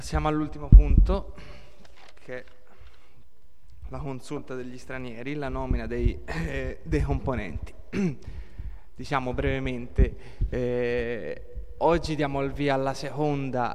Siamo all'ultimo punto, che è la consulta degli stranieri, la nomina dei componenti. Diciamo brevemente, oggi diamo il via alla seconda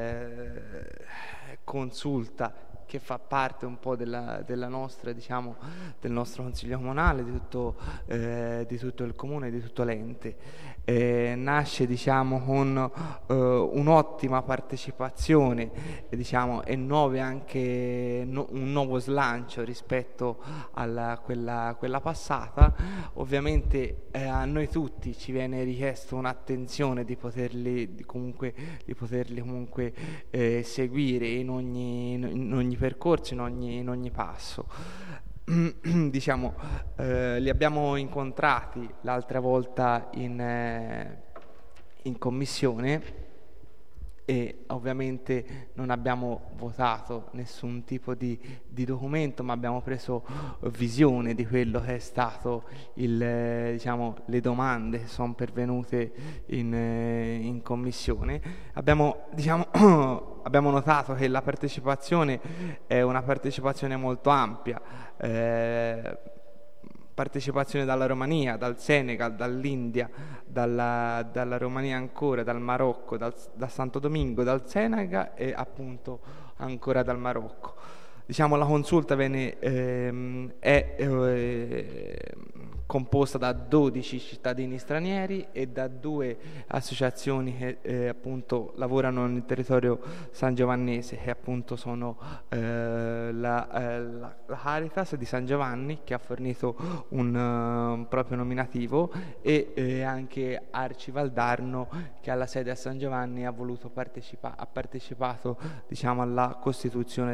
consulta che fa parte un po' della nostra, diciamo, del nostro consiglio comunale, di tutto il comune, di tutto l'ente. Nasce, diciamo, con un'ottima partecipazione, diciamo, e un nuovo slancio rispetto a quella passata. Ovviamente a noi tutti ci viene richiesto un'attenzione di poterli comunque seguire in ogni percorso, in ogni passo. Diciamo, li abbiamo incontrati l'altra volta in commissione e ovviamente non abbiamo votato nessun tipo di documento, ma abbiamo preso visione di quello che è stato diciamo, le domande che sono pervenute in commissione. Abbiamo notato che la partecipazione è una partecipazione molto ampia, partecipazione dalla Romania, dal Senegal, dall'India, dalla Romania ancora, dal Marocco, da Santo Domingo, dal Senegal e appunto ancora dal Marocco. Diciamo, la consulta è composta da 12 cittadini stranieri e da 2 associazioni che appunto lavorano nel territorio sangiovannese, che appunto sono la Caritas di San Giovanni, che ha fornito un proprio nominativo, e anche Arci Valdarno, che alla sede a San Giovanni ha partecipato, diciamo, alla costituzione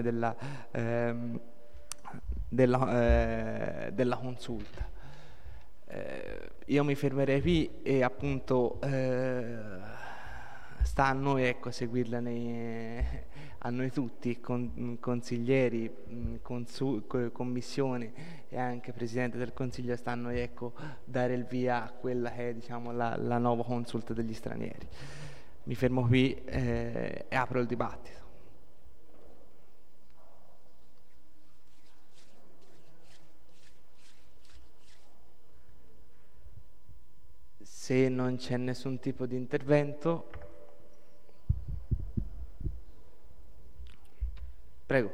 della consulta. Io mi fermerei qui e appunto sta a noi, ecco, seguirla a noi tutti, consiglieri, commissione e anche Presidente del Consiglio, sta a noi, ecco, dare il via a quella che è, diciamo, la nuova consulta degli stranieri. Mi fermo qui e apro il dibattito. Se non c'è nessun tipo di intervento, prego.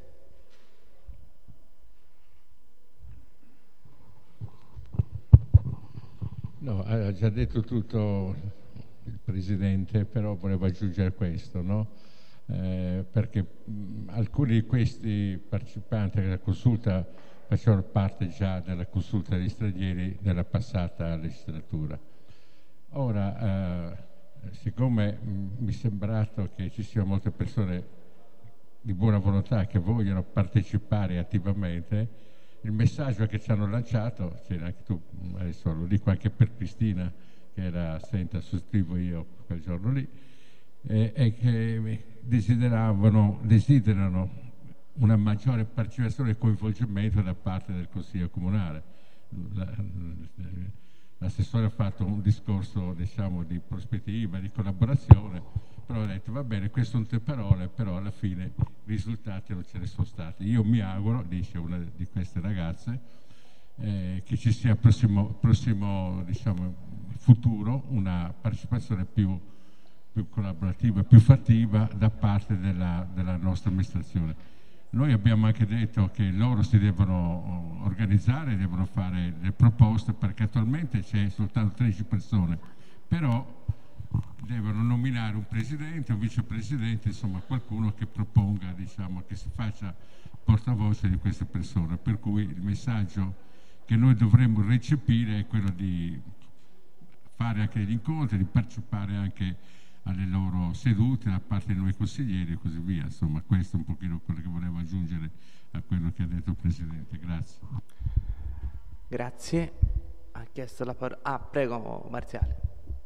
No, ha già detto tutto il Presidente, però volevo aggiungere questo, no? Perché alcuni di questi partecipanti alla consulta facevano parte già della consulta degli stranieri della passata legislatura. Ora, siccome mi è sembrato che ci siano molte persone di buona volontà che vogliono partecipare attivamente, il messaggio che ci hanno lanciato, anche tu, adesso lo dico anche per Cristina, che era assente, sostituivo io quel giorno lì, è che desiderano una maggiore partecipazione e coinvolgimento da parte del Consiglio Comunale. L'assessore ha fatto un discorso, diciamo, di prospettiva, di collaborazione, però ha detto va bene, queste sono tutte parole, però alla fine i risultati non ce ne sono stati. Io mi auguro, dice una di queste ragazze, che ci sia prossimo diciamo, futuro una partecipazione più collaborativa, più fattiva da parte della nostra amministrazione. Noi abbiamo anche detto che loro si devono organizzare, devono fare le proposte, perché attualmente c'è soltanto 13 persone, però devono nominare un presidente, un vicepresidente, insomma qualcuno che proponga, diciamo, che si faccia portavoce di queste persone. Per cui il messaggio che noi dovremmo recepire è quello di fare anche degli incontri, di partecipare anche alle loro sedute da parte di noi consiglieri e così via. Insomma, questo è un pochino quello che volevo aggiungere a quello che ha detto il Presidente. Grazie. Grazie. Ha chiesto la parola. Prego, Marziale.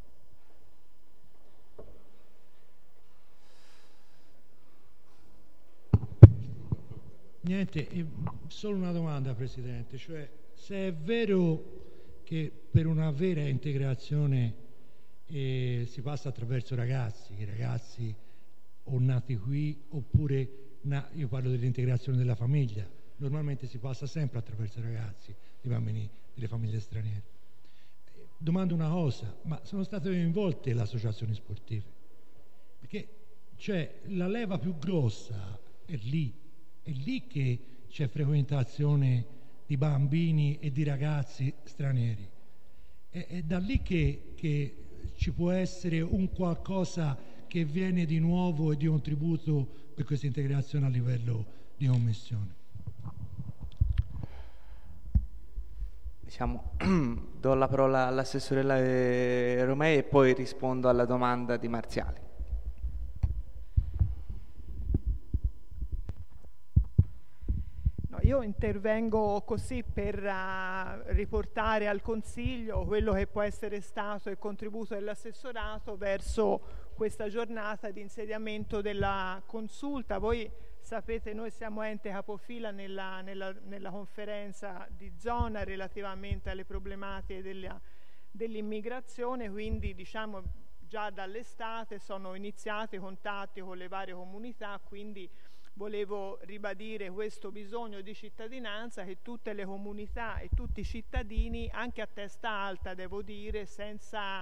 Niente, solo una domanda, Presidente, cioè se è vero che per una vera integrazione si passa attraverso i ragazzi, che i ragazzi o nati qui, oppure io parlo dell'integrazione della famiglia. Normalmente si passa sempre attraverso i ragazzi, i bambini delle famiglie straniere. Domando una cosa, ma sono state coinvolte le associazioni sportive? Perché cioè, la leva più grossa è lì che c'è frequentazione di bambini e di ragazzi stranieri. È da lì che ci può essere un qualcosa che viene di nuovo e di contributo per questa integrazione a livello di commissione. Diciamo, do la parola all'assessore Romei e poi rispondo alla domanda di Marziali. Io intervengo così per riportare al Consiglio quello che può essere stato il contributo dell'assessorato verso questa giornata di insediamento della consulta. Voi sapete, noi siamo ente capofila nella conferenza di zona relativamente alle problematiche dell'immigrazione, quindi diciamo già dall'estate sono iniziati i contatti con le varie comunità, quindi volevo ribadire questo bisogno di cittadinanza che tutte le comunità e tutti i cittadini, anche a testa alta devo dire, senza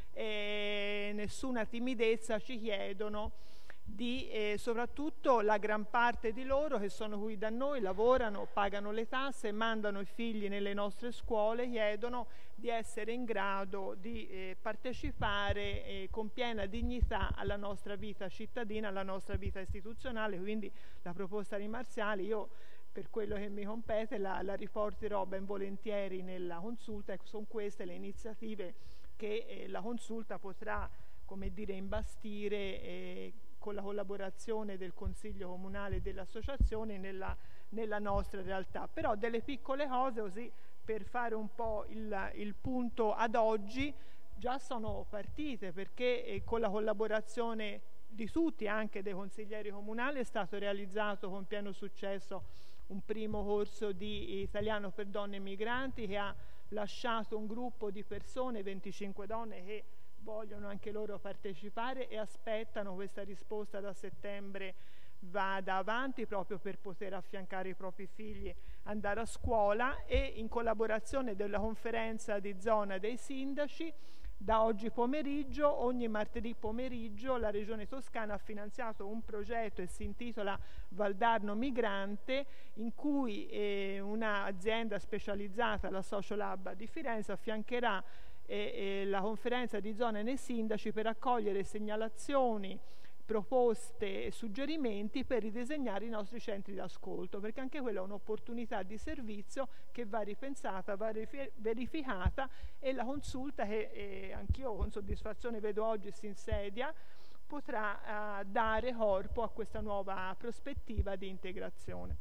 nessuna timidezza, ci chiedono di, soprattutto la gran parte di loro che sono qui da noi, lavorano, pagano le tasse, mandano i figli nelle nostre scuole, chiedono di essere in grado di partecipare con piena dignità alla nostra vita cittadina, alla nostra vita istituzionale. Quindi la proposta di Marziali io, per quello che mi compete, la riporterò ben volentieri nella consulta. Ecco, sono queste le iniziative che la consulta potrà, come dire, imbastire con la collaborazione del Consiglio Comunale e dell'Associazione nella nostra realtà. Però delle piccole cose, così per fare un po' il punto ad oggi, già sono partite, perché con la collaborazione di tutti, anche dei consiglieri comunali, è stato realizzato con pieno successo un primo corso di italiano per donne migranti che ha lasciato un gruppo di persone, 25 donne, che vogliono anche loro partecipare e aspettano questa risposta da settembre vada avanti, proprio per poter affiancare i propri figli andare a scuola. E in collaborazione della conferenza di zona dei sindaci, da oggi pomeriggio, ogni martedì pomeriggio, la Regione Toscana ha finanziato un progetto e si intitola Valdarno Migrante, in cui un'azienda specializzata, la Sociolab di Firenze, affiancherà la conferenza di zona nei sindaci per accogliere segnalazioni, proposte e suggerimenti per ridisegnare i nostri centri d'ascolto, perché anche quella è un'opportunità di servizio che va ripensata, va verificata, e la consulta, che anch'io con soddisfazione vedo oggi si insedia, potrà dare corpo a questa nuova prospettiva di integrazione.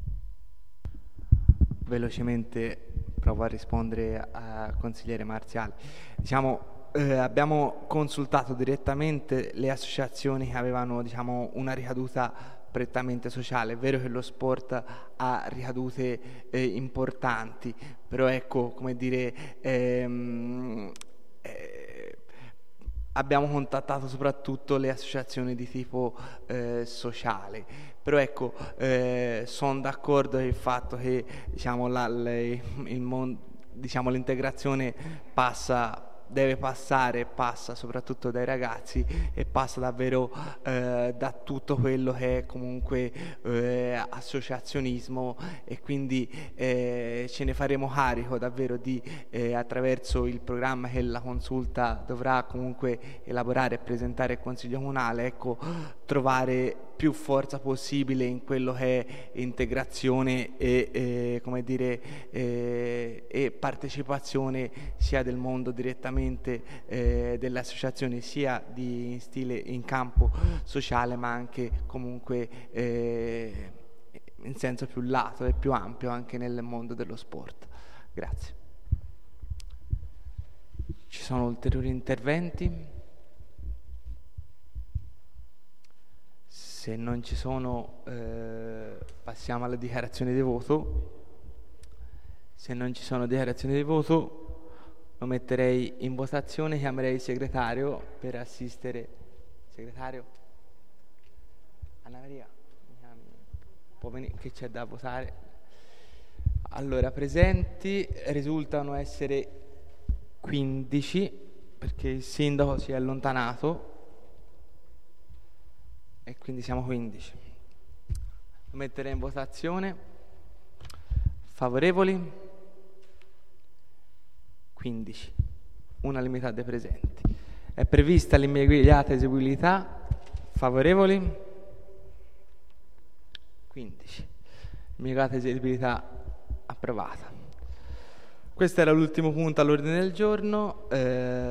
Velocemente provo a rispondere al consigliere Marziali. Diciamo, abbiamo consultato direttamente le associazioni che avevano, diciamo, una ricaduta prettamente sociale. È vero che lo sport ha ricadute importanti, però ecco, come dire, abbiamo contattato soprattutto le associazioni di tipo sociale. Però ecco, sono d'accordo con il fatto che, diciamo, l'integrazione passa soprattutto dai ragazzi e passa davvero da tutto quello che è comunque associazionismo, e quindi ce ne faremo carico davvero di attraverso il programma che la consulta dovrà comunque elaborare e presentare al Consiglio Comunale, ecco, trovare più forza possibile in quello che è integrazione e come dire, e partecipazione sia del mondo direttamente delle associazioni, sia in stile in campo sociale, ma anche comunque in senso più lato e più ampio anche nel mondo dello sport. Grazie. Ci sono ulteriori interventi? Se non ci sono, passiamo alla dichiarazione di voto. Se non ci sono dichiarazioni di voto, lo metterei in votazione, chiamerei il segretario per assistere. Segretario? Anna Maria, può venire che c'è da votare. Allora, presenti risultano essere 15 perché il sindaco si è allontanato e quindi siamo 15. Lo metterei in votazione. Favorevoli? 15. Unanimità dei presenti. È prevista l'immediata eseguibilità. Favorevoli? 15. Immediata eseguibilità approvata. Questo era l'ultimo punto all'ordine del giorno.